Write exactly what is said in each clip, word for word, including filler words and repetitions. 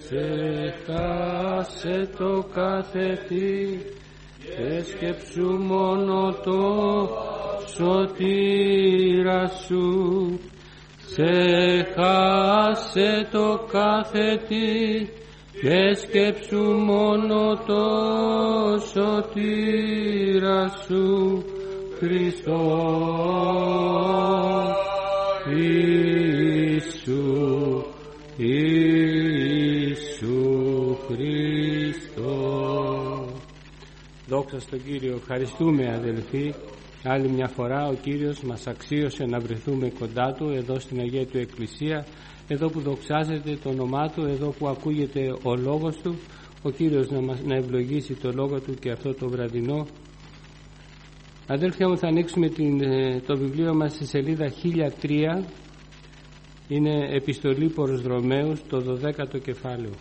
Ξεχάσε το κάθε τι και σκέψου μόνο το σωτήρα σου. Ξεχάσε το κάθε τι και σκέψου μόνο το σωτήρα σου, Χριστό Ιησού, Ιησού Χριστό. Δόξα στον Κύριο. Ευχαριστούμε αδελφοί. Άλλη μια φορά ο Κύριος μας αξίωσε να βρεθούμε κοντά Του εδώ στην Αγία Του Εκκλησία, εδώ που δοξάζεται το όνομά Του, εδώ που ακούγεται ο Λόγος Του. Ο Κύριος να, μας, να ευλογήσει το Λόγο Του και αυτό το βραδινό. Αδέλφια μου, θα ανοίξουμε την, το βιβλίο μας στη σελίδα χίλια τρία. Είναι επιστολή προς Ρωμαίους, το δωδέκατο κεφάλαιο.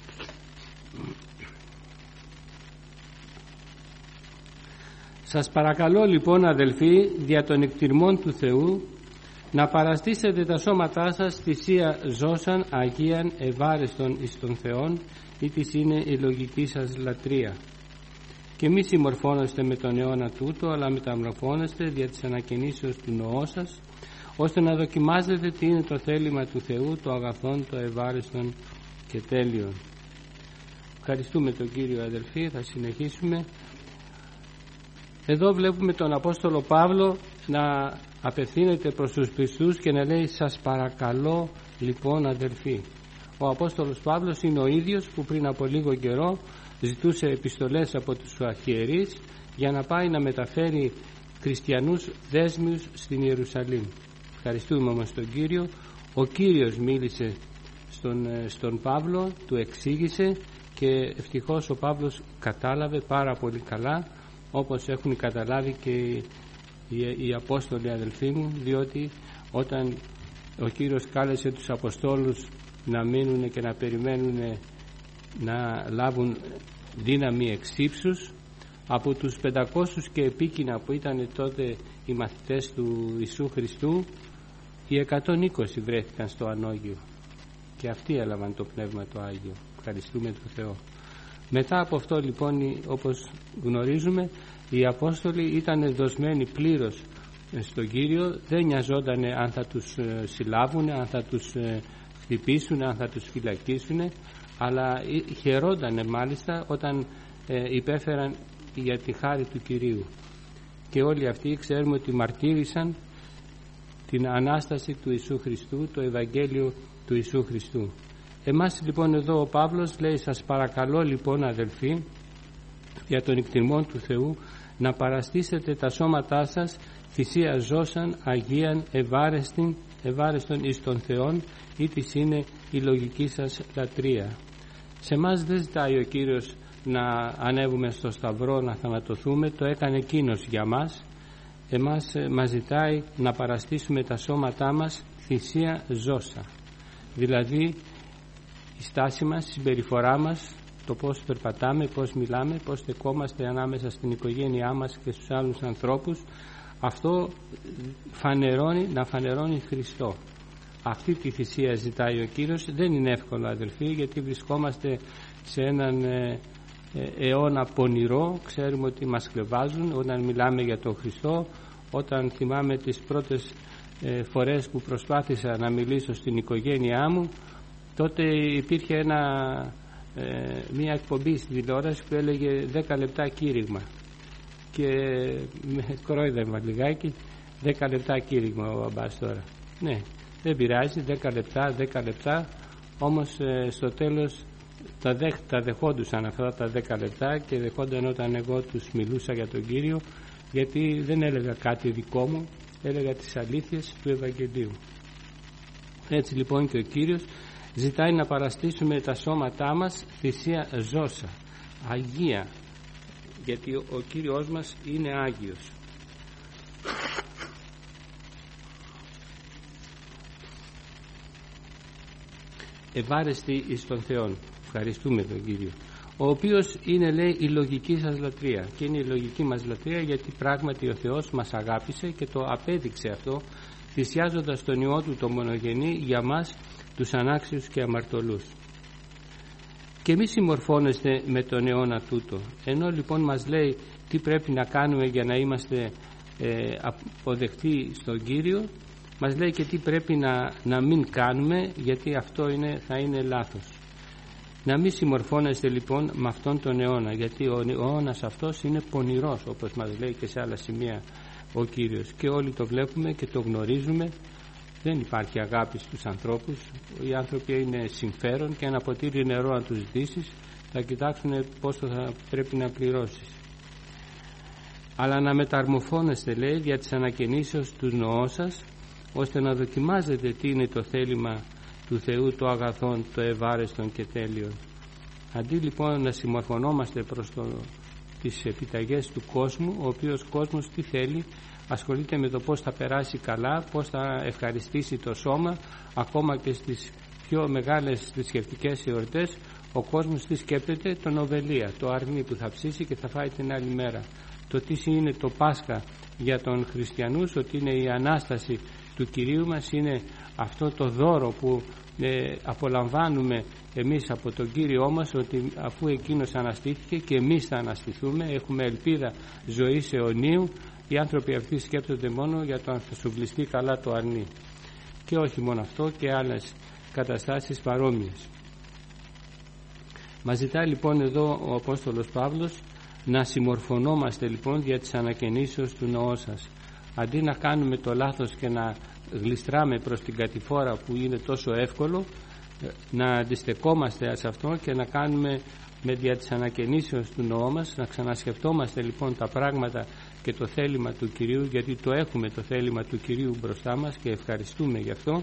Σας παρακαλώ λοιπόν αδελφοί, δια των εκτιρμών του Θεού, να παραστήσετε τα σώματά σας θυσία ζώσαν, αγίαν, ευάρεστον εις τον Θεόν, ή της είναι η λογική σας λατρεία. Και μη συμμορφώνεστε με τον αιώνα τούτο, αλλά μεταμορφώνεστε δια της ανακαινήσεως του νοός σας, ώστε να δοκιμάζετε τι είναι το θέλημα του Θεού, το αγαθόν, το ευάρεστον και τέλειον. Ευχαριστούμε τον Κύριο αδελφοί, θα συνεχίσουμε. Εδώ βλέπουμε τον Απόστολο Παύλο να απευθύνεται προς τους πιστούς και να λέει σας παρακαλώ λοιπόν αδελφοί. Ο Απόστολος Παύλος είναι ο ίδιος που πριν από λίγο καιρό ζητούσε επιστολές από τους αρχιερείς για να πάει να μεταφέρει χριστιανούς δέσμιους στην Ιερουσαλήμ. Ευχαριστούμε όμως τον Κύριο. Ο Κύριος μίλησε στον, στον Παύλο, του εξήγησε και ευτυχώς ο Παύλος κατάλαβε πάρα πολύ καλά, όπως έχουν καταλάβει και οι, οι, οι Απόστολοι αδελφοί μου, διότι όταν ο Κύριος κάλεσε τους Αποστόλους να μείνουν και να περιμένουν να λάβουν δύναμη εξ ύψους, από τους πεντακόσιους και επίκεινα που ήταν τότε οι μαθητές του Ιησού Χριστού, οι εκατόν είκοσι βρέθηκαν στο ανώγειο και αυτοί έλαβαν το Πνεύμα το Άγιο. Ευχαριστούμε τον Θεό. Μετά από αυτό λοιπόν, όπως γνωρίζουμε, οι Απόστολοι ήταν δοσμένοι πλήρως στον Κύριο, δεν νοιαζόταν αν θα τους συλλάβουν, αν θα τους χτυπήσουν, αν θα τους φυλακίσουν, αλλά χαιρόντανε μάλιστα όταν υπέφεραν για τη χάρη του Κυρίου. Και όλοι αυτοί ξέρουμε ότι μαρτύρησαν την Ανάσταση του Ιησού Χριστού, το Ευαγγέλιο του Ιησού Χριστού. Εμάς λοιπόν εδώ ο Παύλος λέει σας παρακαλώ λοιπόν αδελφοί, για τον εκτιμών του Θεού, να παραστήσετε τα σώματά σας θυσία ζώσαν, αγίαν, ευάρεστην, ευάρεστον εις τον Θεόν, ή της είναι η λογική σας λατρεία. Σε εμάς δεν ζητάει ο Κύριος να ανέβουμε στο σταυρό, να θανατωθούμε, το έκανε Εκείνος για μας. Εμάς μας ζητάει να παραστήσουμε τα σώματά μας θυσία ζώσα, δηλαδή η στάση μας, η συμπεριφορά μας, το πώς περπατάμε, πώς μιλάμε, πώς στεκόμαστε ανάμεσα στην οικογένειά μας και στους άλλους ανθρώπους, αυτό φανερώνει, να φανερώνει Χριστό. Αυτή τη θυσία ζητάει ο Κύριος. Δεν είναι εύκολο αδελφοί, γιατί βρισκόμαστε σε έναν ε, ε, αιώνα πονηρό. Ξέρουμε ότι μας χλευάζουν όταν μιλάμε για τον Χριστό. Όταν θυμάμαι τις πρώτες ε, φορές που προσπάθησα να μιλήσω στην οικογένειά μου, τότε υπήρχε ένα, ε, μια εκπομπή στη τηλεόραση που έλεγε δέκα λεπτά κήρυγμα και με κορόιδευα λιγάκι. Δέκα λεπτά κήρυγμα ο μπαμπάς τώρα. Ναι, δεν πειράζει, δέκα λεπτά, δέκα λεπτά, όμως ε, στο τέλος τα, δέχ, τα δεχόντουσαν αυτά τα δέκα λεπτά και δεχόνταν όταν εγώ τους μιλούσα για τον Κύριο, γιατί δεν έλεγα κάτι δικό μου, έλεγα τις αλήθειες του Ευαγγελίου. Έτσι λοιπόν και ο Κύριος ζητάει να παραστήσουμε τα σώματά μας θυσία ζώσα, αγία, γιατί ο Κύριος μας είναι Άγιος. Ευάρεστη εις τον Θεόν. Ευχαριστούμε τον Κύριο, ο οποίος είναι, λέει, η λογική σας λατρεία, και είναι η λογική μας λατρεία γιατί πράγματι ο Θεός μας αγάπησε και το απέδειξε αυτό θυσιάζοντας τον Υιό Του το μονογενή για μας τους ανάξιους και αμαρτωλούς. και μη συμμορφώνεστε με τον αιώνα τούτο. Ενώ λοιπόν μας λέει τι πρέπει να κάνουμε για να είμαστε ε, αποδεκτοί στον Κύριο, μας λέει και τι πρέπει να, να μην κάνουμε, γιατί αυτό είναι, θα είναι λάθος. Να μην συμμορφώνεστε λοιπόν με αυτόν τον αιώνα, γιατί ο αιώνας αυτός είναι πονηρός, όπως μας λέει και σε άλλα σημεία ο Κύριος, και όλοι το βλέπουμε και το γνωρίζουμε. Δεν υπάρχει αγάπη στους ανθρώπους. Οι άνθρωποι είναι συμφέρον, και ένα ποτήρι νερό αν τους ζητήσεις θα κοιτάξουν πόσο θα πρέπει να πληρώσεις. Αλλά να μεταρμοφώνεστε, λέει, δια της ανακαινήσεως του νοός σας, ώστε να δοκιμάζετε τι είναι το θέλημα του Θεού, το αγαθόν, το ευάρεστον και τέλειον. Αντί λοιπόν να συμμορφωνόμαστε προς το, τις επιταγές του κόσμου, ο οποίος κόσμος τι θέλει? Ασχολείται με το πώς θα περάσει καλά, πώς θα ευχαριστήσει το σώμα. Ακόμα και στις πιο μεγάλες θρησκευτικές εορτές ο κόσμος τι σκέπτεται? Τον οβελία, το αρνί που θα ψήσει και θα φάει την άλλη μέρα. Το τι είναι το Πάσχα για τον χριστιανούς, ότι είναι η Ανάσταση του Κυρίου μας, είναι αυτό το δώρο που ε, απολαμβάνουμε εμείς από τον Κύριό μας, ότι αφού Εκείνος αναστήθηκε και εμείς θα αναστηθούμε, έχουμε ελπίδα ζωής αιωνίου. Οι άνθρωποι αυτοί σκέπτονται μόνο για το αν θα σου βλιστεί καλά το αρνί. Και όχι μόνο αυτό, και άλλες καταστάσεις παρόμοιες. Μας ζητάει λοιπόν εδώ ο Απόστολος Παύλος να συμμορφωνόμαστε λοιπόν δια της ανακαινήσεως του νοός σας. Αντί να κάνουμε το λάθος και να γλιστράμε προς την κατηφόρα που είναι τόσο εύκολο, να αντιστεκόμαστε σε αυτό και να κάνουμε με δια της ανακαινήσεως του νοό μας, να ξανασκεφτόμαστε λοιπόν τα πράγματα και το θέλημα του Κυρίου, γιατί το έχουμε το θέλημα του Κυρίου μπροστά μας και ευχαριστούμε γι' αυτό,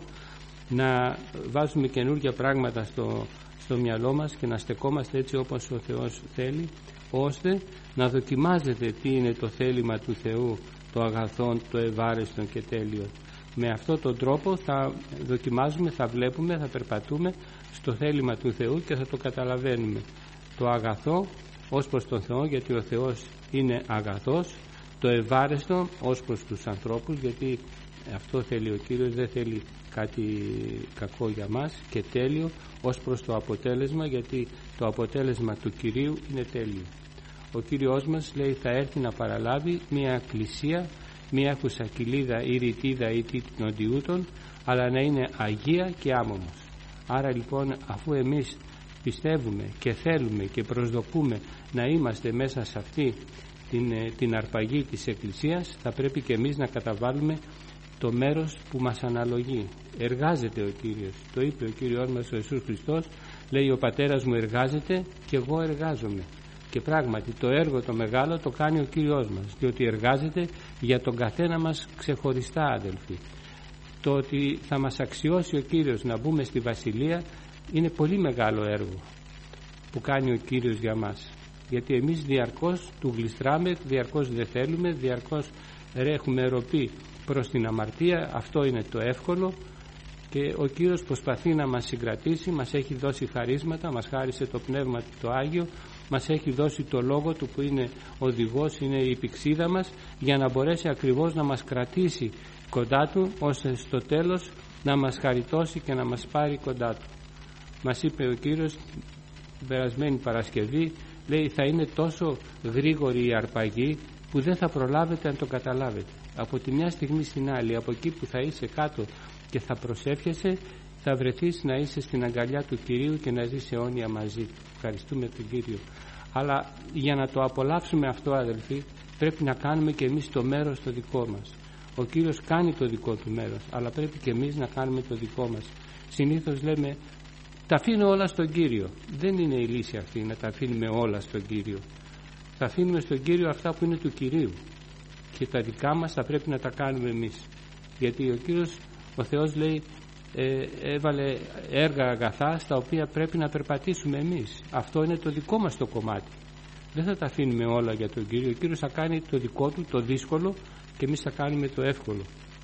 να βάζουμε καινούργια πράγματα στο, στο μυαλό μας και να στεκόμαστε έτσι όπως ο Θεός θέλει, ώστε να δοκιμάζετε τι είναι το θέλημα του Θεού, το αγαθόν, το ευάρεστον και τέλειο. Με αυτόν τον τρόπο θα δοκιμάζουμε, θα βλέπουμε, θα περπατούμε στο θέλημα του Θεού και θα το καταλαβαίνουμε. Το αγαθό ως προς τον Θεό, γιατί ο Θεός είναι αγαθός, το ευάρεστο ως προς τους ανθρώπους, γιατί αυτό θέλει ο Κύριος, δεν θέλει κάτι κακό για μας, και τέλειο ως προς το αποτέλεσμα, γιατί το αποτέλεσμα του Κυρίου είναι τέλειο. Ο Κύριος μας λέει θα έρθει να παραλάβει μια εκκλησία, μια έχουσα κοιλίδα ή ρητίδα ή τίτνοντιούτων, αλλά να είναι αγία και άμωμος. Άρα λοιπόν, αφού εμείς πιστεύουμε και θέλουμε και προσδοκούμε να είμαστε μέσα σε αυτή την, την αρπαγή της Εκκλησίας, θα πρέπει και εμείς να καταβάλουμε το μέρος που μας αναλογεί. Εργάζεται ο Κύριος, το είπε ο Κύριος μας ο Ιησούς Χριστός, λέει ο Πατέρας μου εργάζεται και εγώ εργάζομαι. Και πράγματι το έργο το μεγάλο το κάνει ο Κύριος μας, διότι εργάζεται για τον καθένα μας ξεχωριστά, αδελφοί. Το ότι θα μας αξιώσει ο Κύριος να μπούμε στη Βασιλεία είναι πολύ μεγάλο έργο που κάνει ο Κύριος για μας, γιατί εμείς διαρκώς του γλιστράμε, διαρκώς δεν θέλουμε, διαρκώς έχουμε ροπή προς την αμαρτία. Αυτό είναι το εύκολο, και ο Κύριος προσπαθεί να μας συγκρατήσει. Μας έχει δώσει χαρίσματα, μας χάρισε το Πνεύμα το Άγιο, μας έχει δώσει το Λόγο του που είναι οδηγός, είναι η πηξίδα μας, για να μπορέσει ακριβώς να μας κρατήσει κοντά του, ώστε στο τέλος να μας χαριτώσει και να μας πάρει κοντά του. Μας είπε ο Κύριος την περασμένη Παρασκευή, λέει θα είναι τόσο γρήγορη η αρπαγή που δεν θα προλάβετε αν το καταλάβετε. Από τη μια στιγμή στην άλλη, από εκεί που θα είσαι κάτω και θα προσεύχεσαι, θα βρεθείς να είσαι στην αγκαλιά του Κυρίου και να ζεις αιώνια μαζί του. Ευχαριστούμε τον Κύριο. Αλλά για να το απολαύσουμε αυτό, αδελφοί, πρέπει να κάνουμε και εμείς το μέρος το δικό μας. Ο Κύριος κάνει το δικό του μέρος, αλλά πρέπει και εμείς να κάνουμε το δικό μας. Συνήθως λέμε τα αφήνω όλα στον Κύριο. Δεν είναι η λύση αυτή να τα αφήνουμε όλα στον Κύριο. Θα αφήνουμε στον Κύριο αυτά που είναι του Κυρίου, και τα δικά μας θα πρέπει να τα κάνουμε εμείς, γιατί ο Κύριος, ο Θεός λέει ε, έβαλε έργα αγαθά στα οποία πρέπει να περπατήσουμε εμείς. Αυτό είναι το δικό μας το κομμάτι. Δεν θα τα αφήνουμε όλα για τον Κύριο. Ο Κύριος θα κάνει το δικό του, το δύσκολο, και εμείς θα κάνουμε το εύκολο.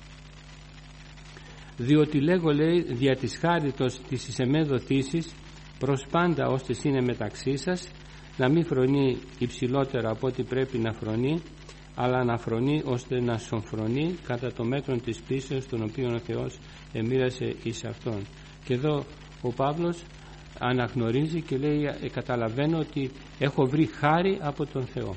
Διότι λέγω, λέει, δια της χάριτος της εις εμέ δοθήσης προς πάντα ώστε είναι μεταξύ σας, να μην φρονεί υψηλότερα από ό,τι πρέπει να φρονεί, αλλά να φρονεί ώστε να σοφρονεί κατά το μέτρο της πίστεως τον οποίο ο Θεός εμοίρασε εις αυτόν. Και εδώ ο Παύλος αναγνωρίζει και λέει ε, καταλαβαίνω ότι έχω βρει χάρη από τον Θεό.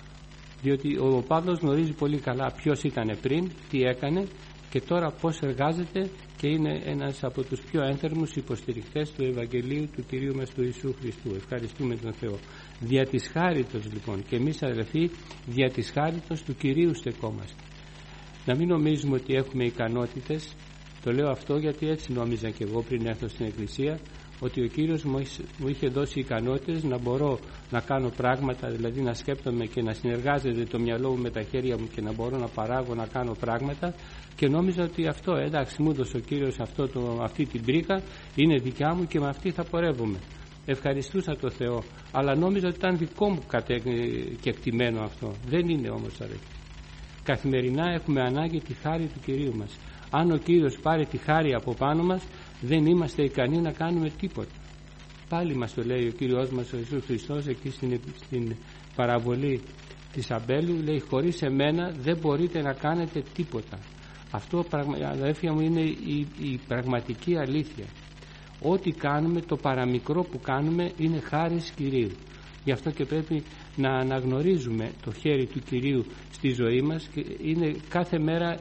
Διότι ο Παύλος γνωρίζει πολύ καλά ποιος ήταν πριν, τι έκανε και τώρα πώς εργάζεται και είναι ένας από τους πιο ένθερμους υποστηριχτές του Ευαγγελίου του Κυρίου μας του Ιησού Χριστού. Ευχαριστούμε τον Θεό. Δια της χάριτος λοιπόν, και εμείς αδελφοί δια της χάριτος του Κυρίου στεκόμαστε. Να μην νομίζουμε ότι έχουμε ικανότητες. Το λέω αυτό γιατί έτσι νόμιζα και εγώ πριν έρθω στην Εκκλησία, ότι ο Κύριος μου είχε δώσει ικανότητες να μπορώ να κάνω πράγματα, δηλαδή να σκέπτομαι και να συνεργάζεται το μυαλό μου με τα χέρια μου και να μπορώ να παράγω, να κάνω πράγματα, και νόμιζα ότι αυτό, εντάξει, μου έδωσε ο Κύριος αυτό το, αυτή την πρίκα, είναι δικιά μου και με αυτή θα πορεύομαι. Ευχαριστούσα το Θεό, αλλά νόμιζα ότι ήταν δικό μου κεκτημένο αυτό. Δεν είναι όμως, αδελφοί. Καθημερινά έχουμε ανάγκη τη χάρη του Κυρίου μας. Αν ο Κύριος πάρει τη χάρη από πάνω μας, δεν είμαστε ικανοί να κάνουμε τίποτα. Πάλι μας το λέει ο Κύριος μας ο Ιησούς Χριστός εκεί στην, στην παραβολή της Αμπέλου, λέει χωρίς εμένα δεν μπορείτε να κάνετε τίποτα. Αυτό, αδέρφια μου, είναι η, η πραγματική αλήθεια. Ό,τι κάνουμε, το παραμικρό που κάνουμε, είναι χάρις Κυρίου. Γι' αυτό και πρέπει να αναγνωρίζουμε το χέρι του Κυρίου στη ζωή μας, και είναι κάθε μέρα,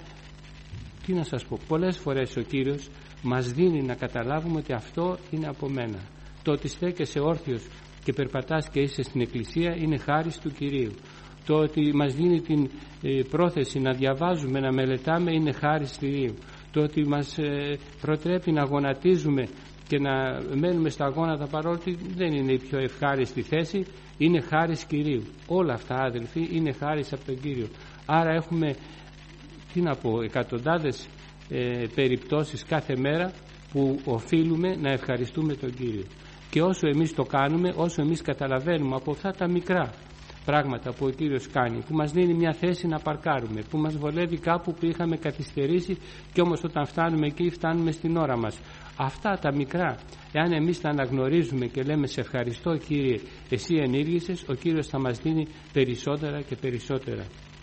τι να σας πω, πολλές φορές ο Κύριος μας δίνει να καταλάβουμε ότι αυτό είναι από μένα. Το ότι στέκεσαι όρθιος και περπατάς και είσαι στην Εκκλησία είναι χάρις του Κυρίου. Το ότι μας δίνει την ε, πρόθεση να διαβάζουμε, να μελετάμε, είναι χάρις του Κυρίου. Το ότι μας ε, προτρέπει να γονατίζουμε και να μένουμε στα γόνατα παρότι δεν είναι η πιο ευχάριστη θέση, είναι χάρις Κυρίου. Όλα αυτά, αδελφοί, είναι χάρις από τον Κύριο. Άρα έχουμε, τι να πω, εκατοντάδες ε, περιπτώσεις κάθε μέρα που οφείλουμε να ευχαριστούμε τον Κύριο. Και όσο εμείς το κάνουμε, όσο εμείς καταλαβαίνουμε από αυτά τα μικρά πράγματα που ο Κύριος κάνει, που μας δίνει μια θέση να παρκάρουμε, που μας βολεύει κάπου που είχαμε καθυστερήσει και όμως όταν φτάνουμε εκεί φτάνουμε στην ώρα μας. Αυτά τα μικρά, εάν εμείς τα αναγνωρίζουμε και λέμε σε ευχαριστώ Κύριε, εσύ ενήργησες, ο Κύριος θα μας δίνει περισσότερα και περισσότερα.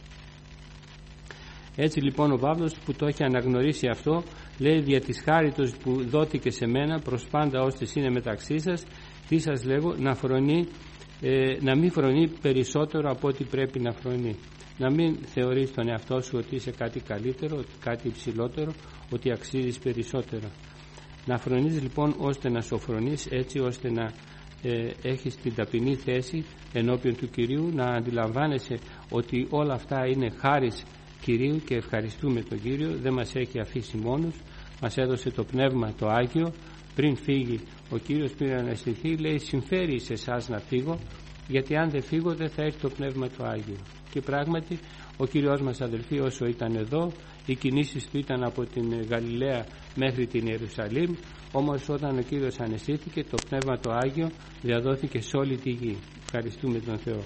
Έτσι λοιπόν ο Παύλος που το έχει αναγνωρίσει αυτό, λέει δια της χάριτος που δόθηκε σε μένα προς πάντα ώστε είναι μεταξύ σας, τι σας λέγω, να φρονεί, ε, να μην φρονεί περισσότερο από ό,τι πρέπει να φρονεί. Να μην θεωρείς τον εαυτό σου ότι είσαι κάτι καλύτερο, ότι κάτι υψηλότερο, ότι αξίζεις περισσότερο. Να φρονείς λοιπόν ώστε να σοφρονείς, έτσι ώστε να ε, έχεις την ταπεινή θέση ενώπιον του Κυρίου, να αντιλαμβάνεσαι ότι όλα αυτά είναι χάρις Κυρίου και ευχαριστούμε τον Κύριο. Δεν μας έχει αφήσει μόνους, μας έδωσε το Πνεύμα το Άγιο. Πριν φύγει ο Κύριος, πριν αναστηθεί, λέει συμφέρει σε εσάς να φύγω, γιατί αν δεν φύγω δεν θα έρθει το Πνεύμα το Άγιο. Και πράγματι ο Κύριος μας, αδελφοί, όσο ήταν εδώ, οι κινήσεις του ήταν από την Γαλιλαία μέχρι την Ιερουσαλήμ, όμως όταν ο Κύριος αναστήθηκε, το Πνεύμα το Άγιο διαδόθηκε σε όλη τη γη. Ευχαριστούμε τον Θεό.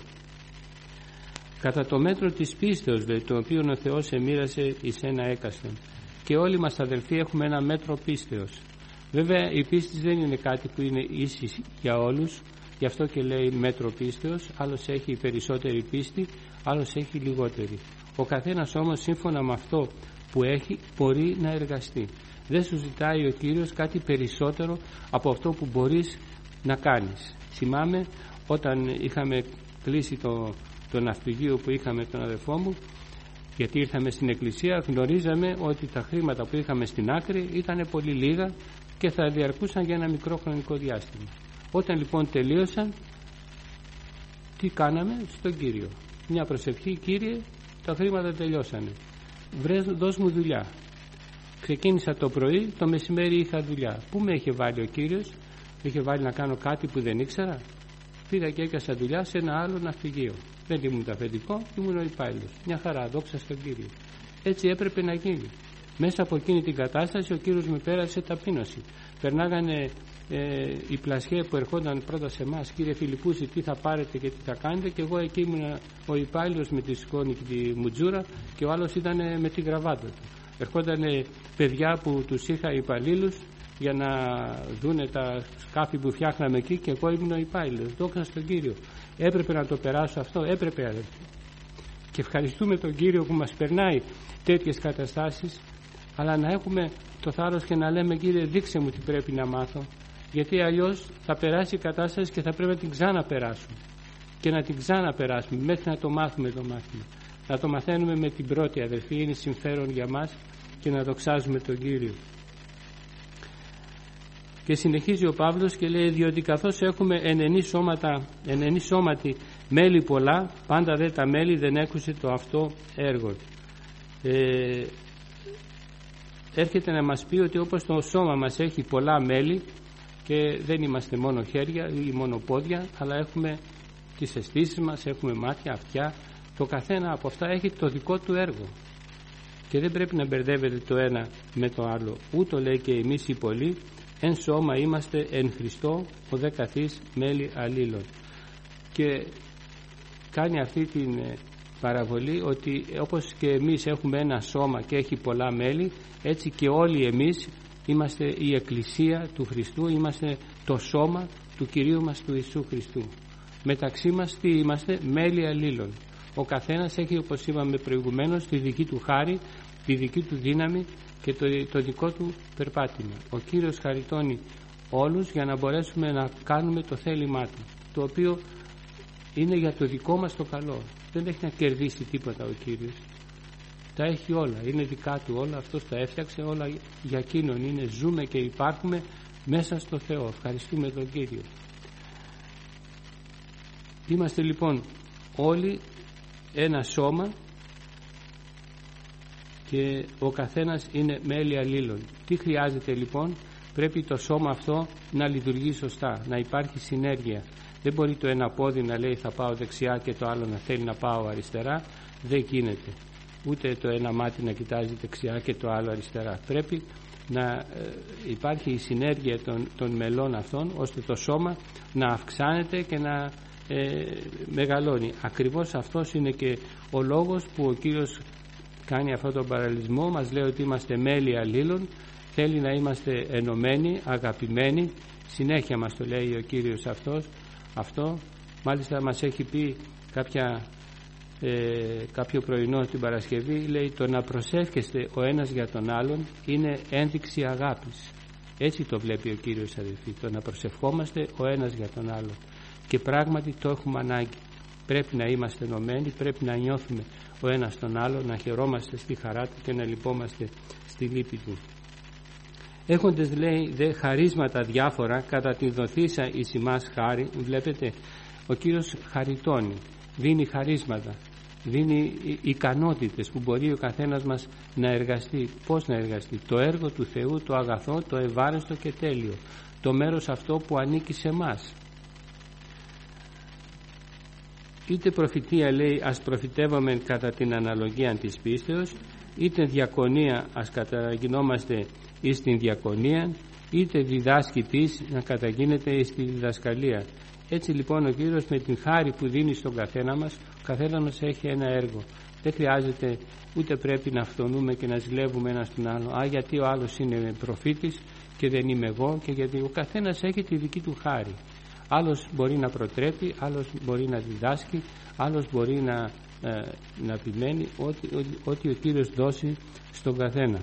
Κατά το μέτρο της πίστεως, λέει, το οποίο ο Θεός εμοίρασε εις ένα έκαστον. Και όλοι μας, αδελφοί, έχουμε ένα μέτρο πίστεως. Βέβαια η πίστη δεν είναι κάτι που είναι ίση για όλους, γι' αυτό και λέει μέτρο πίστεως. Άλλος έχει περισσότερη πίστη, άλλος έχει λιγότερη. Ο καθένας όμως σύμφωνα με αυτό που έχει μπορεί να εργαστεί. Δεν σου ζητάει ο Κύριος κάτι περισσότερο από αυτό που μπορείς να κάνεις. Θυμάμαι όταν είχαμε κλείσει το, το ναυπηγείο που είχαμε τον αδελφό μου, γιατί ήρθαμε στην εκκλησία, γνωρίζαμε ότι τα χρήματα που είχαμε στην άκρη ήταν πολύ λίγα και θα διαρκούσαν για ένα μικρό χρονικό διάστημα. Όταν λοιπόν τελείωσαν, τι κάναμε? Στον Κύριο μια προσευχή: Κύριε, τα χρήματα τελειώσανε, βρες, δώσ' μου δουλειά. Ξεκίνησα το πρωί, το μεσημέρι είχα δουλειά. Πού με είχε βάλει ο Κύριος? Με είχε βάλει να κάνω κάτι που δεν ήξερα? Πήγα και έκασα δουλειά σε ένα άλλο ναυπηγείο. Δεν ήμουν ταφεντικό, ήμουν ο υπάλληλος. Μια χαρά, δόξα στον Κύριο. Έτσι έπρεπε να γίνει. Μέσα από εκείνη την κατάσταση ο Κύριος με πέρασε ταπείνωση. Περνάγανε ε, οι πλασιέ που ερχόταν πρώτα σε εμάς: Κύριε Φιλιππούση, τι θα πάρετε και τι θα κάνετε? Και εγώ εκεί ήμουν ο υπάλληλος με τη σκόνη και τη μουτζούρα και ο άλλος ήταν με τη γραβάτα του. Ερχόταν παιδιά που τους είχα υπαλλήλους για να δούνε τα σκάφη που φτιάχναμε εκεί και εγώ ήμουν ο υπάλληλος. Δόξα στον Κύριο. Έπρεπε να το περάσω αυτό, έπρεπε, αδελφοί. Και ευχαριστούμε τον Κύριο που μας περνάει τέτοιες καταστάσεις, αλλά να έχουμε το θάρρος και να λέμε: Κύριε, δείξε μου τι πρέπει να μάθω, γιατί αλλιώς θα περάσει η κατάσταση και θα πρέπει να την ξαναπεράσουμε και να την ξαναπεράσουμε μέχρι να το μάθουμε το μάθημα. Να το μαθαίνουμε με την πρώτη, αδελφοί, είναι συμφέρον για μας, και να δοξάζουμε τον Κύριο. Και συνεχίζει ο Παύλος και λέει, διότι καθώς έχουμε ενενή σώματα, ενενή σώματι μέλη πολλά, πάντα δε τα μέλη δεν έκουσε το αυτό έργο. Ε, έρχεται να μας πει ότι όπως το σώμα μας έχει πολλά μέλη, και δεν είμαστε μόνο χέρια ή μόνο πόδια, αλλά έχουμε τις αισθήσεις μας, έχουμε μάτια, αυτιά, το καθένα από αυτά έχει το δικό του έργο και δεν πρέπει να μπερδεύεται το ένα με το άλλο. Ούτω λέει και εμείς οι πολλοί εν σώμα είμαστε εν Χριστώ, ο δε καθής μέλη αλλήλων. Και κάνει αυτή την παραβολή ότι όπως και εμείς έχουμε ένα σώμα και έχει πολλά μέλη, έτσι και όλοι εμείς είμαστε η Εκκλησία του Χριστού, είμαστε το σώμα του Κυρίου μας του Ιησού Χριστού. Μεταξύ μας τι είμαστε? Μέλη αλλήλων. Ο καθένας έχει, όπως είπαμε προηγουμένως, τη δική του χάρη, τη δική του δύναμη και το, το δικό του περπάτημα. Ο Κύριος χαριτώνει όλους για να μπορέσουμε να κάνουμε το θέλημά του, το οποίο είναι για το δικό μας το καλό. Δεν έχει να κερδίσει τίποτα ο Κύριος. Τα έχει όλα, είναι δικά του όλα, αυτός τα έφτιαξε όλα για εκείνον είναι. Ζούμε και υπάρχουμε μέσα στο Θεό. Ευχαριστούμε τον Κύριο. Είμαστε λοιπόν όλοι ένα σώμα και ο καθένας είναι μέλη αλλήλων. Τι χρειάζεται λοιπόν? Πρέπει το σώμα αυτό να λειτουργεί σωστά, να υπάρχει συνέργεια. Δεν μπορεί το ένα πόδι να λέει θα πάω δεξιά και το άλλο να θέλει να πάω αριστερά. Δεν γίνεται. Ούτε το ένα μάτι να κοιτάζει δεξιά και το άλλο αριστερά. Πρέπει να υπάρχει η συνέργεια των, των μελών αυτών, ώστε το σώμα να αυξάνεται και να ε, μεγαλώνει. Ακριβώς αυτός είναι και ο λόγος που ο Κύριος κάνει αυτόν τον παραλληλισμό. Μας λέει ότι είμαστε μέλη αλλήλων, θέλει να είμαστε ενωμένοι, αγαπημένοι. Συνέχεια μας το λέει ο Κύριος αυτός, αυτό. Μάλιστα μας έχει πει κάποια, ε, κάποιο πρωινό την Παρασκευή, λέει το να προσεύχεστε ο ένας για τον άλλον είναι ένδειξη αγάπης. Έτσι το βλέπει ο Κύριος, αδελφοί, το να προσευχόμαστε ο ένας για τον άλλον. Και πράγματι το έχουμε ανάγκη. Πρέπει να είμαστε ενωμένοι, πρέπει να νιώθουμε ο ένας τον άλλο, να χαιρόμαστε στη χαρά του και να λυπόμαστε στη λύπη του. Έχοντες, λέει, δε χαρίσματα διάφορα κατά τη δοθήσα εις ημάς χάρη. Βλέπετε, ο Κύριος χαριτώνει, δίνει χαρίσματα, δίνει ικανότητες που μπορεί ο καθένας μας να εργαστεί. Πώς να εργαστεί? Το έργο του Θεού, το αγαθό, το ευάρεστο και τέλειο, το μέρος αυτό που ανήκει σε εμάς. Είτε προφητεία, λέει, ας προφητεύομαι κατά την αναλογία της πίστεως, είτε διακονία ας καταγινόμαστε εις την διακονία, είτε διδάσκει της να καταγίνεται εις τη διδασκαλία. Έτσι λοιπόν ο Κύριος με την χάρη που δίνει στον καθένα μας, ο καθένα μας έχει ένα έργο. Δεν χρειάζεται ούτε πρέπει να φθονούμε και να ζηλεύουμε ένας τον άλλο. Α, γιατί ο άλλος είναι προφήτης και δεν είμαι εγώ, και γιατί ο καθένας έχει τη δική του χάρη. Άλλος μπορεί να προτρέπει, άλλος μπορεί να διδάσκει, άλλος μπορεί να, ε, να επιμένει ό,τι, ό,τι, ό,τι ο Κύριος δώσει στον καθένα.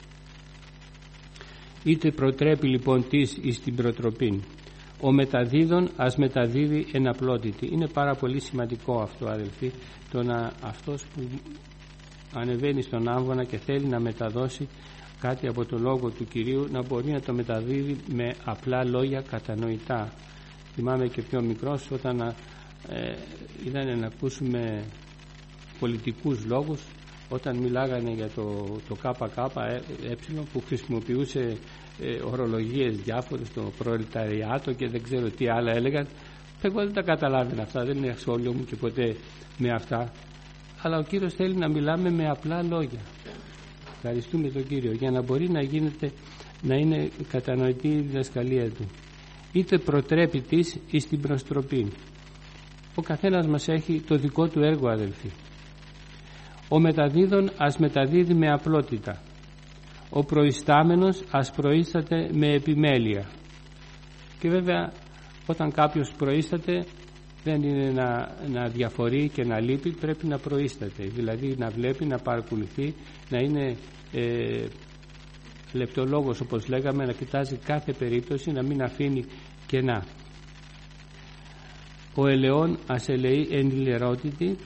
Είτε προτρέπει λοιπόν της εις την προτροπήν. Ο μεταδίδων ας μεταδίδει εν απλότητη. Είναι πάρα πολύ σημαντικό αυτό, αδελφοί, το να αυτός που ανεβαίνει στον άμβονα και θέλει να μεταδώσει κάτι από το λόγο του Κυρίου να μπορεί να το μεταδίδει με απλά λόγια κατανοητά. Θυμάμαι και πιο μικρός όταν ε, ήταν να ακούσουμε πολιτικούς λόγους, όταν μιλάγανε για το, το ΚΚΕ που χρησιμοποιούσε ε, ορολογίες διάφορες, το προλεταριάτο και δεν ξέρω τι άλλα έλεγαν. Εγώ δεν τα καταλάβαινα αυτά, δεν είναι σχόλιο μου και ποτέ με αυτά, αλλά ο Κύριος θέλει να μιλάμε με απλά λόγια. Ευχαριστούμε τον Κύριο για να μπορεί να γίνεται, να είναι κατανοητή η διδασκαλία του. Είτε προτρέπει της εις την προστροπή. Ο καθένας μας έχει το δικό του έργο, αδελφοί. Ο μεταδίδων ας μεταδίδει με απλότητα. Ο προϊστάμενος ας προείσταται με επιμέλεια. Και βέβαια όταν κάποιος προείσταται δεν είναι να, να διαφορεί και να λείπει, πρέπει να προείσταται, δηλαδή να βλέπει, να παρακολουθεί, να είναι ε, λεπτολόγος, όπως λέγαμε, να κοιτάζει κάθε περίπτωση, να μην αφήνει κενά. Ο ελαιόν ας ελεεί εν ηλερότητη,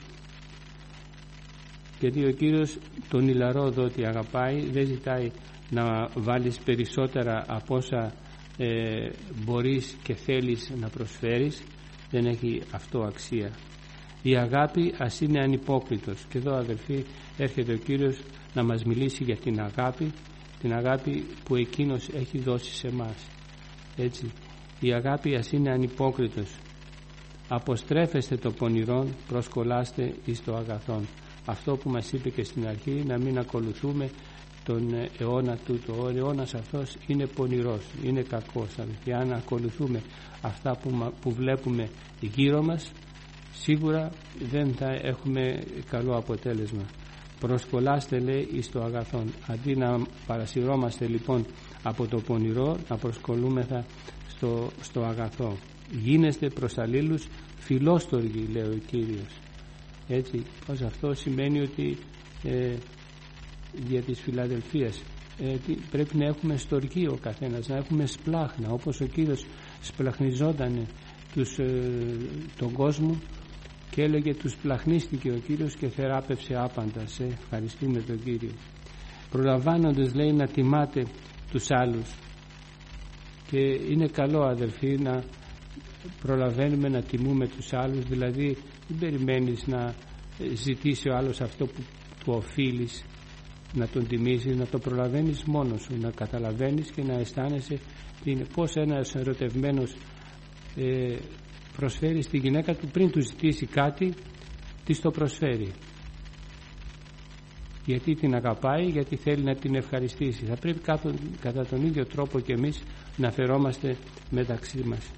γιατί ο Κύριος τον ηλαρό δότη αγαπάει, δεν ζητάει να βάλεις περισσότερα από όσα ε, μπορείς και θέλεις να προσφέρεις, δεν έχει αυτό αξία. Η αγάπη ας είναι ανυπόκριτος, και εδώ αδελφοί έρχεται ο Κύριος να μας μιλήσει για την αγάπη, την αγάπη που Εκείνος έχει δώσει σε μας. Έτσι, η αγάπη ας είναι ανυπόκριτος. Αποστρέφεστε το πονηρόν, προσκολάστε εις το αγαθόν. Αυτό που μας είπε και στην αρχή, να μην ακολουθούμε τον αιώνα τούτο. Ο αιώνας αυτός είναι πονηρός, είναι κακός. Και αν ακολουθούμε αυτά που, που βλέπουμε γύρω μας, σίγουρα δεν θα έχουμε καλό αποτέλεσμα. Προσκολάστε, λέει, εις το αγαθόν. Αντί να παρασυρώμαστε λοιπόν από το πονηρό, να προσκολούμεθα στο, στο αγαθό. Γίνεστε προς αλλήλους φιλόστοργοι, λέει ο Κύριος. Έτσι, πως αυτό σημαίνει ότι ε, για της Φιλαδελφίας ε, πρέπει να έχουμε στοργή ο καθένας, να έχουμε σπλάχνα, όπως ο Κύριος σπλαχνιζόταν τους, ε, τον κόσμο και έλεγε τους πλαχνίστηκε ο Κύριος και θεράπευσε άπαντα. Σε ευχαριστούμε τον Κύριο. Προλαμβάνοντας, λέει, να τιμάτε τους άλλους, και είναι καλό, αδελφοί, να προλαβαίνουμε να τιμούμε τους άλλους, δηλαδή δεν περιμένεις να ζητήσει ο άλλος αυτό που του οφείλεις να τον τιμήσεις, να το προλαβαίνεις μόνος σου, να καταλαβαίνεις και να αισθάνεσαι είναι πώς ένας ερωτευμένος ε, προσφέρει στη γυναίκα του, πριν του ζητήσει κάτι της το προσφέρει, γιατί την αγαπάει, γιατί θέλει να την ευχαριστήσει. Θα πρέπει κάτω, κατά τον ίδιο τρόπο και εμείς να φερόμαστε μεταξύ μας.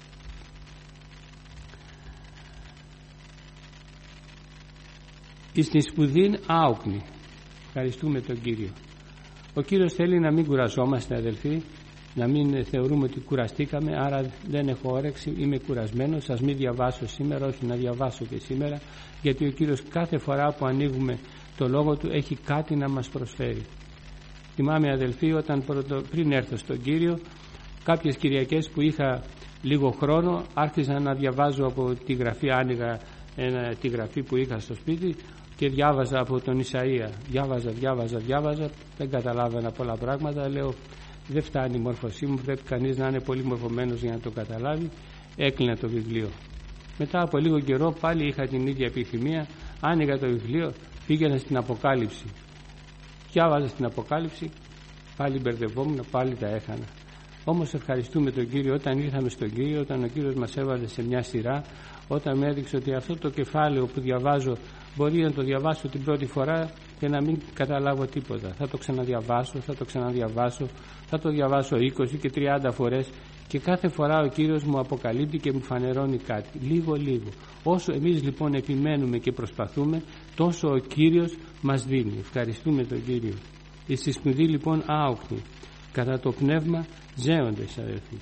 Εις την σπουδήν άοκνη. Ευχαριστούμε τον Κύριο. Ο Κύριος θέλει να μην κουραζόμαστε, αδελφοί, να μην θεωρούμε ότι κουραστήκαμε, άρα δεν έχω όρεξη, είμαι κουρασμένος, ας μην διαβάσω σήμερα. Όχι, να διαβάσω και σήμερα, γιατί ο Κύριος κάθε φορά που ανοίγουμε το Λόγο Του έχει κάτι να μας προσφέρει. Θυμάμαι, αδελφοί, όταν πρώτο, πριν έρθω στον Κύριο, κάποιες Κυριακές που είχα λίγο χρόνο, άρχισα να διαβάζω από τη γραφή, άνοιγα ένα, τη γραφή που είχα στο σπίτι και διάβαζα από τον Ισαΐα. Διάβαζα, διάβαζα, διάβαζα, δεν καταλάβαινα πολλά πράγματα. Λέω, δεν φτάνει η μόρφωσή μου, πρέπει κανείς να είναι πολύ μορφωμένος για να το καταλάβει. Έκλεινα το βιβλίο. Μετά από λίγο καιρό πάλι είχα την ίδια επιθυμία, άνοιγα το βιβλίο, πήγαινα στην Αποκάλυψη. Διάβαζα στην Αποκάλυψη, πάλι μπερδευόμουν, πάλι τα έχανα. Όμως ευχαριστούμε τον Κύριο, όταν ήρθαμε στον Κύριο, όταν ο Κύριος μας έβαλε σε μια σειρά, όταν με έδειξε ότι αυτό το κεφάλαιο που διαβάζω μπορεί να το διαβάσω την πρώτη φορά και να μην καταλάβω τίποτα. Θα το ξαναδιαβάσω, θα το ξαναδιαβάσω, θα το διαβάσω είκοσι και τριάντα φορές, και κάθε φορά ο Κύριος μου αποκαλύπτει και μου φανερώνει κάτι, λίγο λίγο. Όσο εμείς λοιπόν επιμένουμε και προσπαθούμε, τόσο ο Κύριος μας δίνει. Ευχαριστούμε τον Κύριο. Η σπουδή λοιπόν άοκνη, κατά το πνεύμα ζέοντες, αδελφοί.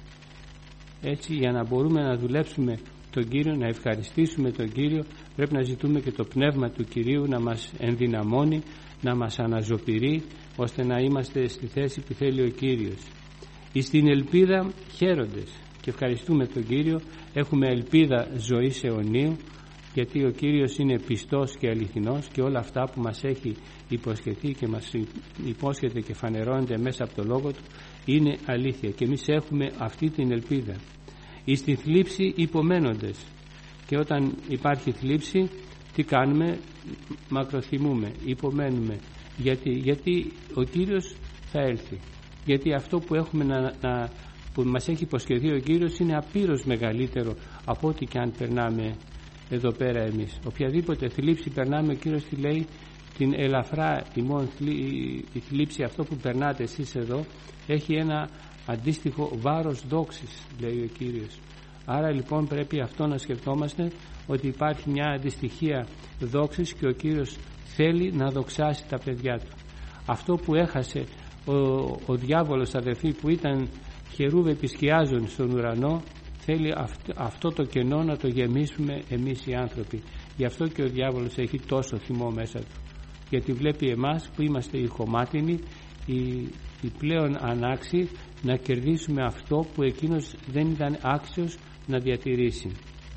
Έτσι, για να μπορούμε να δουλέψουμε τον Κύριο, να ευχαριστήσουμε τον Κύριο, πρέπει να ζητούμε και το πνεύμα του Κυρίου να μας ενδυναμώνει, να μας αναζωπηρεί, ώστε να είμαστε στη θέση που θέλει ο Κύριος. Εις την ελπίδα χαίροντες, και ευχαριστούμε τον Κύριο, έχουμε ελπίδα ζωής αιωνίου, γιατί ο Κύριος είναι πιστός και αληθινός και όλα αυτά που μας έχει υποσχεθεί και μας υπόσχεται και φανερώνεται μέσα από το Λόγο Του είναι αλήθεια, και εμείς έχουμε αυτή την ελπίδα. Εις τη θλίψη υπομένοντες, και όταν υπάρχει θλίψη τι κάνουμε? Μακροθυμούμε, υπομένουμε. Γιατί, γιατί ο Κύριος θα έρθει, γιατί αυτό που, έχουμε να, να, που μας έχει υποσχεθεί ο Κύριος είναι απείρως μεγαλύτερο από ό,τι και αν περνάμε εδώ πέρα εμείς. Οποιαδήποτε θλίψη περνάμε, ο Κύριος τι λέει? Την ελαφρά ημών η θλίψη, αυτό που περνάτε εσείς εδώ, έχει ένα αντίστοιχο βάρος δόξης, λέει ο Κύριος. Άρα λοιπόν πρέπει αυτό να σκεφτόμαστε, ότι υπάρχει μια αντιστοιχία δόξης και ο Κύριος θέλει να δοξάσει τα παιδιά Του. Αυτό που έχασε ο, ο διάβολος, αδελφοί, που ήταν χερούβε επισκιάζων στον ουρανό, θέλει αυτό, αυτό το κενό να το γεμίσουμε εμείς οι άνθρωποι. Γι' αυτό και ο διάβολος έχει τόσο θυμό μέσα του, γιατί βλέπει εμάς που είμαστε οι χωμάτινοι, οι οι πλέον ανάξιοι να κερδίσουμε αυτό που εκείνος δεν ήταν άξιος να διατηρήσει.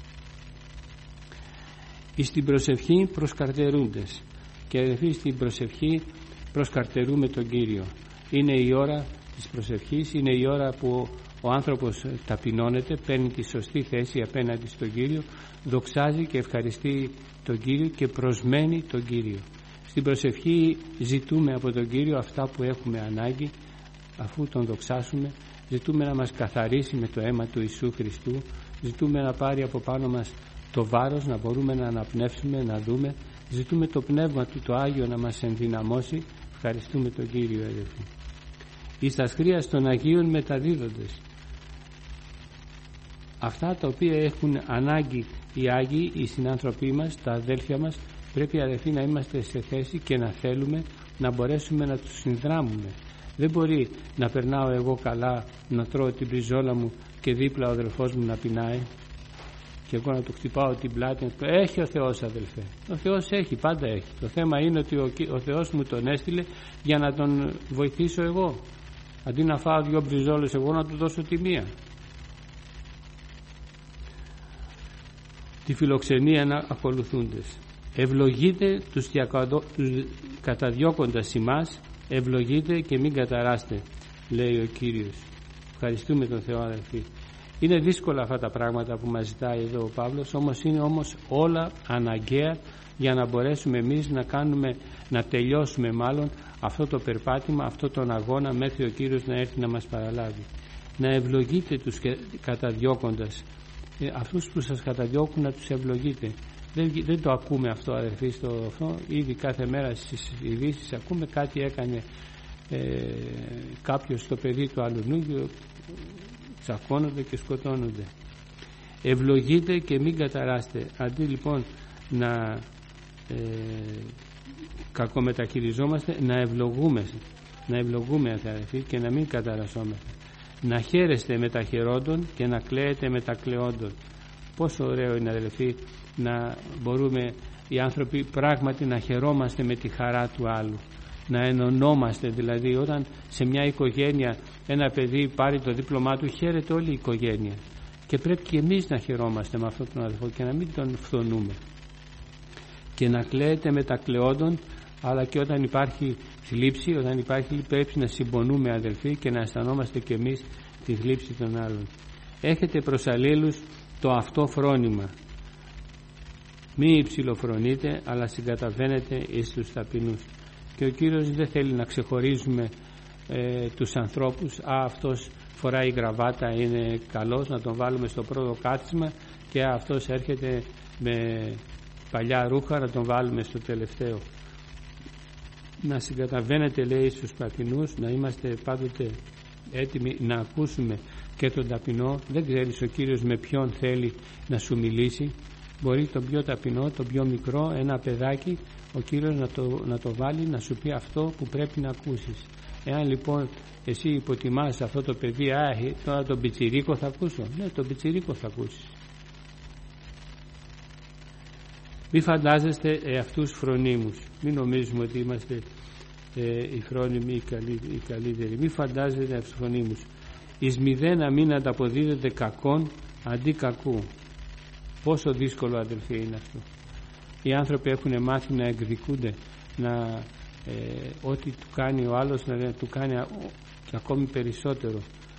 Εις την προσευχή προσκαρτερούντες, και αδελφοί, στην προσευχή προσκαρτερούμε τον Κύριο. Είναι η ώρα της προσευχής, είναι η ώρα που ο άνθρωπος ταπεινώνεται, παίρνει τη σωστή θέση απέναντι στον Κύριο, δοξάζει και ευχαριστεί τον Κύριο και προσμένει τον Κύριο. Στην προσευχή ζητούμε από τον Κύριο αυτά που έχουμε ανάγκη. Αφού τον δοξάσουμε, ζητούμε να μας καθαρίσει με το αίμα του Ιησού Χριστού, ζητούμε να πάρει από πάνω μας το βάρος, να μπορούμε να αναπνεύσουμε, να δούμε, ζητούμε το Πνεύμα του το Άγιο να μας ενδυναμώσει. Ευχαριστούμε τον Κύριο, αδελφοί. Εις τας χρίας των Αγίων μεταδίδοντες, αυτά τα οποία έχουν ανάγκη οι Άγιοι, οι συνάνθρωποι μας, τα αδέλφια μας, πρέπει, αδελφοί, να είμαστε σε θέση και να θέλουμε να μπορέσουμε να τους συνδράμουμε. Δεν μπορεί να περνάω εγώ καλά, να τρώω την μπριζόλα μου και δίπλα ο αδελφός μου να πεινάει και εγώ να του χτυπάω την πλάτη. Έχει ο Θεός, αδελφέ. Ο Θεός έχει, πάντα έχει. Το θέμα είναι ότι ο, ο Θεός μου τον έστειλε για να τον βοηθήσω εγώ. Αντί να φάω δυο μπριζόλες εγώ, να του δώσω τη μία. Τη φιλοξενία να ακολουθούντες. Ευλογείτε τους, διακαδο... τους καταδιώκοντας ημάς, ευλογείτε και μην καταράστε, λέει ο Κύριος. Ευχαριστούμε τον Θεό, αδελφοί. Είναι δύσκολα αυτά τα πράγματα που μας ζητάει εδώ ο Παύλος, όμως είναι όμως όλα αναγκαία για να μπορέσουμε εμείς να κάνουμε, να τελειώσουμε μάλλον αυτό το περπάτημα, αυτό τον αγώνα, μέχρι ο Κύριος να έρθει να μας παραλάβει. Να ευλογείτε τους καταδιώκοντας, ε, αυτούς που σας καταδιώκουν να τους ευλογείτε. Δεν, δεν το ακούμε αυτό, αδερφοί, στο αυτό. Ήδη κάθε μέρα στις ειδήσεις ακούμε κάτι έκανε ε, κάποιος στο παιδί του αλουνού και τσακώνονται και σκοτώνονται. Ευλογείτε και μην καταράστε. Αντί λοιπόν να ε, κακομεταχειριζόμαστε, να ευλογούμε, να ευλογούμε, αδερφοί, και να μην καταρασσόμαστε. Να χαίρεστε με τα χαιρόντων και να κλαίετε με τα κλαιόντων. Πόσο ωραίο είναι, αδελφοί, να μπορούμε οι άνθρωποι πράγματι να χαιρόμαστε με τη χαρά του άλλου, να ενωνόμαστε. Δηλαδή όταν σε μια οικογένεια ένα παιδί πάρει το δίπλωμά του, χαίρεται όλη η οικογένεια, και πρέπει και εμείς να χαιρόμαστε με αυτόν τον αδελφό και να μην τον φθονούμε. Και να κλαίετε με τα κλαιόντων, αλλά και όταν υπάρχει θλίψη, όταν υπάρχει, πρέπει να συμπονούμε, αδελφοί, και να αισθανόμαστε και εμείς τη θλίψη των άλλων. Έχετε προς αλλήλους το αυτό φρόνημα. Μη υψηλοφρονείτε, αλλά συγκαταβαίνετε εις τους ταπεινούς. Και ο Κύριος δεν θέλει να ξεχωρίζουμε ε, τους ανθρώπους. Α, αυτός φοράει γραβάτα, είναι καλός, να τον βάλουμε στο πρώτο κάθισμα, και α, αυτός έρχεται με παλιά ρούχα, να τον βάλουμε στο τελευταίο. Να συγκαταβαίνετε, λέει, στους ταπεινούς, να είμαστε πάντοτε έτοιμοι να ακούσουμε και τον ταπεινό. Δεν ξέρεις ο Κύριος με ποιον θέλει να σου μιλήσει. Μπορεί τον πιο ταπεινό, τον πιο μικρό, ένα παιδάκι, ο Κύριος να το, να το βάλει να σου πει αυτό που πρέπει να ακούσεις. Εάν λοιπόν εσύ υποτιμάς αυτό το παιδί, α, τώρα τον πιτσιρίκο θα ακούσω. Ναι, τον πιτσιρίκο θα ακούσεις. Μη φαντάζεστε εαυτούς φρονίμους. Μην νομίζουμε ότι είμαστε ε, οι φρόνιμοι οι, καλύ, οι καλύτεροι. Μη φαντάζεστε εαυτούς φρονίμους. Εις μηδέν μην ανταποδίδεται κακόν αντί κακού. Πόσο δύσκολο, αδελφοί, είναι αυτό. Οι άνθρωποι έχουν μάθει να εκδικούνται, να ε, ό,τι του κάνει ο άλλος να του κάνει και ακόμη περισσότερο.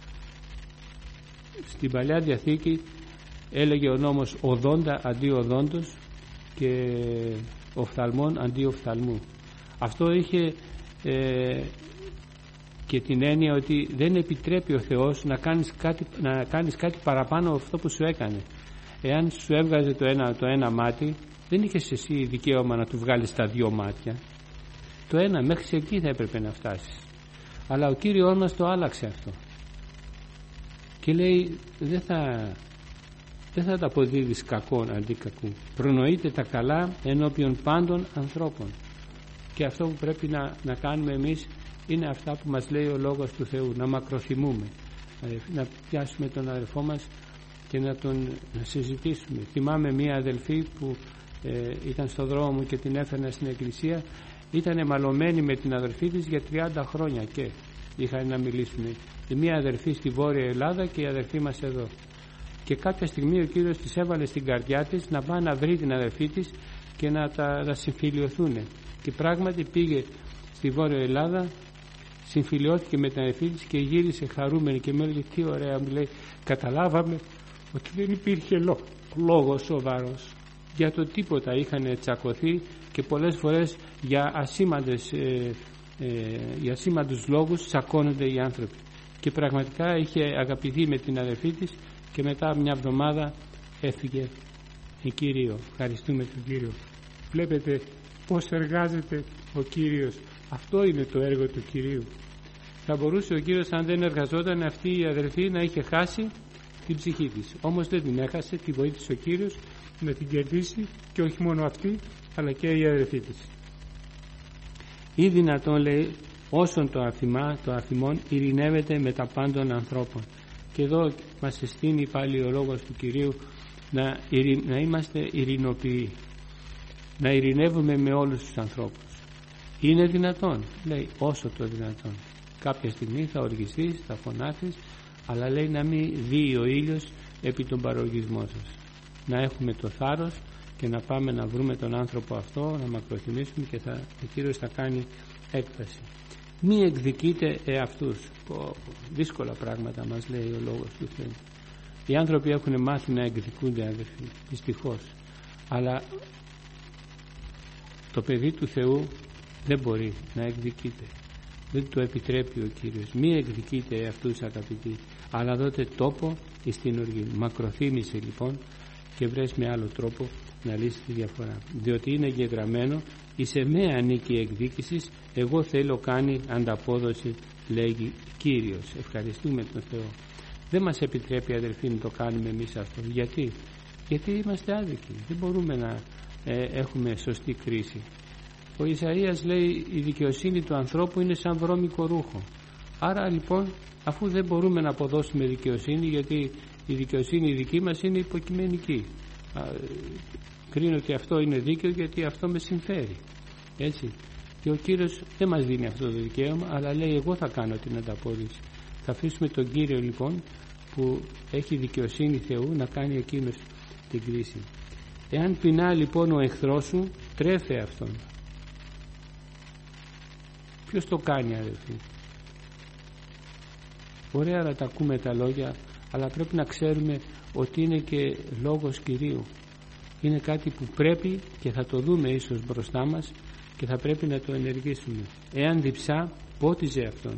Στην Παλιά Διαθήκη έλεγε ο νόμος οδόντα αντί οδόντος και οφθαλμών αντί οφθαλμού. Αυτό είχε ε, και την έννοια ότι δεν επιτρέπει ο Θεός να κάνεις κάτι, να κάνεις κάτι παραπάνω από αυτό που σου έκανε. Εάν σου έβγαζε το ένα, το ένα μάτι, δεν είχες εσύ δικαίωμα να του βγάλεις τα δύο μάτια. Το ένα, μέχρι εκεί θα έπρεπε να φτάσεις. Αλλά ο Κύριος μας το άλλαξε αυτό. Και λέει, δεν θα, δεν θα τα αποδίδεις κακόν αντί κακού. Προνοείται τα καλά ενώπιον πάντων ανθρώπων. Και αυτό που πρέπει να, να κάνουμε εμείς είναι αυτά που μας λέει ο Λόγος του Θεού. Να μακροθυμούμε. Να πιάσουμε τον αδελφό μας και να τον να συζητήσουμε. Θυμάμαι μία αδελφή που ε, ήταν στο δρόμο μου και την έφερνα στην εκκλησία. Ήταν μαλωμένη με την αδελφή της για τριάντα χρόνια και είχαν να μιλήσουν. Η μία αδερφή στη Βόρεια Ελλάδα και η αδερφή μας εδώ. Και κάποια στιγμή ο Κύριος της έβαλε στην καρδιά της να πάει να βρει την αδερφή της και να τα να συμφιλιωθούν. Και πράγματι πήγε στη Βόρεια Ελλάδα, συμφιλιώθηκε με την αδερφή της και γύρισε χαρούμενη και μου έλεγε τι ωραία, μου λέει, καταλάβαμε ότι δεν υπήρχε λό, λόγος σοβαρός. Για το τίποτα είχαν τσακωθεί και πολλές φορές για, ασήμαντες, ε, ε, για ασήμαντους λόγους τσακώνονται οι άνθρωποι. Και πραγματικά είχε αγαπηθεί με την αδερφή της και μετά μια εβδομάδα έφυγε η Κύριο. Ευχαριστούμε τον Κύριο. Βλέπετε πως εργάζεται ο Κύριος. Αυτό είναι το έργο του Κυρίου. Θα μπορούσε ο Κύριος, αν δεν εργαζόταν αυτή η αδερφή, να είχε χάσει την ψυχή της. Όμως δεν την έχασε, τη βοήθησε ο Κύριος να την κερδίσει, και όχι μόνο αυτή αλλά και η αδερφή της. Ή δυνατόν, λέει, όσον το αφημά, το αφημών ειρηνεύεται με τα πάντων ανθρώπων. Και εδώ μας συστήνει πάλι ο λόγος του Κυρίου να, ειρη, να είμαστε ειρηνοποιοί, να ειρηνεύουμε με όλους τους ανθρώπους. Είναι δυνατόν, λέει, όσο το δυνατόν. Κάποια στιγμή θα οργιστείς, θα φωνάξεις, αλλά λέει να μην δει ο ήλιος επί τον παροργισμό σας. Να έχουμε το θάρρος και να πάμε να βρούμε τον άνθρωπο αυτό, να μακροθυμίσουμε και θα, ο Κύριος θα κάνει έκφραση. Μη εκδικείτε εαυτούς. Πω, δύσκολα πράγματα μας λέει ο λόγος του Θεού. Οι άνθρωποι έχουν μάθει να εκδικούνται, αδερφοί, δυστυχώς. Αλλά το παιδί του Θεού δεν μπορεί να εκδικείται. Δεν το επιτρέπει ο Κύριος. Μη εκδικείτε εαυτούς, αγαπητοί, αλλά δώτε τόπο στην οργή. Μακροθύμησε λοιπόν και βρες με άλλο τρόπο να λύσει τη διαφορά. Διότι είναι γεγραμμένο, εις εμέ ανήκει εκδίκησης, εγώ θέλω κάνει ανταπόδοση, λέγει Κύριος. Ευχαριστούμε τον Θεό. Δεν μας επιτρέπει, αδελφοί, να το κάνουμε εμείς αυτό. Γιατί? Γιατί είμαστε άδικοι. Δεν μπορούμε να ε, έχουμε σωστή κρίση. Ο Ισαΐας λέει η δικαιοσύνη του ανθρώπου είναι σαν βρώμικο ρούχο. Άρα λοιπόν, αφού δεν μπορούμε να αποδώσουμε δικαιοσύνη, γιατί η δικαιοσύνη η δική μας είναι υποκειμενική, κρίνω ότι αυτό είναι δίκαιο γιατί αυτό με συμφέρει, έτσι. Και ο Κύριος δεν μας δίνει αυτό το δικαίωμα, αλλά λέει εγώ θα κάνω την ανταπόδειξη. Θα αφήσουμε τον Κύριο λοιπόν που έχει δικαιοσύνη Θεού να κάνει εκείνος την κρίση. Εάν πεινά λοιπόν ο εχθρός σου, τρέφε αυτόν. Ποιος το κάνει, αδελφοί? Ωραία να τα ακούμε τα λόγια, αλλά πρέπει να ξέρουμε ότι είναι και λόγος Κυρίου. Είναι κάτι που πρέπει και θα το δούμε ίσως μπροστά μας και θα πρέπει να το ενεργήσουμε. Εάν διψά, πότιζε αυτόν.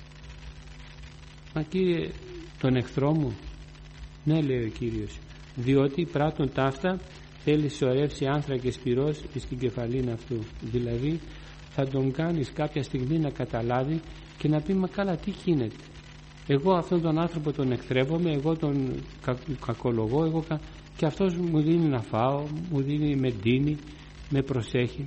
Μα Κύριε, τον εχθρό μου? Ναι, λέει ο Κύριος, διότι πράττουν ταύτα θέλει σωρεύσει άνθρακε πυρός στην κεφαλήν αυτού. Δηλαδή θα τον κάνεις κάποια στιγμή να καταλάβει και να πει μα καλά τι γίνεται. Εγώ αυτόν τον άνθρωπο τον εχθρεύομαι, εγώ τον κα, κακολογώ, εγώ, και αυτός μου δίνει να φάω, μου δίνει, με ντύνει, με προσέχει.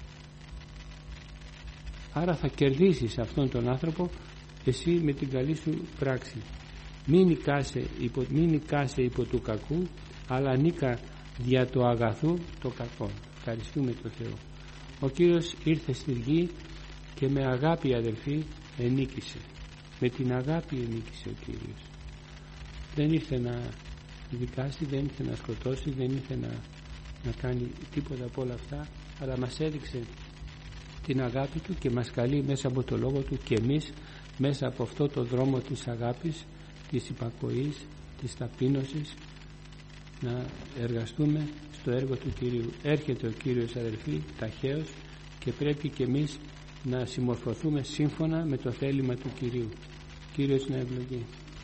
Άρα θα κερδίσεις αυτόν τον άνθρωπο εσύ με την καλή σου πράξη. Μην νικάσαι υπό, μην νικάσαι υπό του κακού, αλλά νίκα δια το αγαθού το κακό. Ευχαριστούμε τον Θεό. Ο Κύριος ήρθε στη γη και με αγάπη, αδελφοί, ενίκησε. Με την αγάπη ενίκησε ο Κύριος. Δεν ήρθε να δικάσει, δεν ήρθε να σκοτώσει, δεν ήρθε να, να κάνει τίποτα από όλα αυτά, αλλά μας έδειξε την αγάπη Του και μας καλεί μέσα από το Λόγο Του και εμείς μέσα από αυτό το δρόμο της αγάπης, της υπακοής, της ταπείνωσης να εργαστούμε στο έργο του Κυρίου. Έρχεται ο Κύριος, αδελφοί, ταχαίως, και πρέπει και εμείς να συμμορφωθούμε σύμφωνα με το θέλημα του Κυρίου. Κύριος να ευλογεί.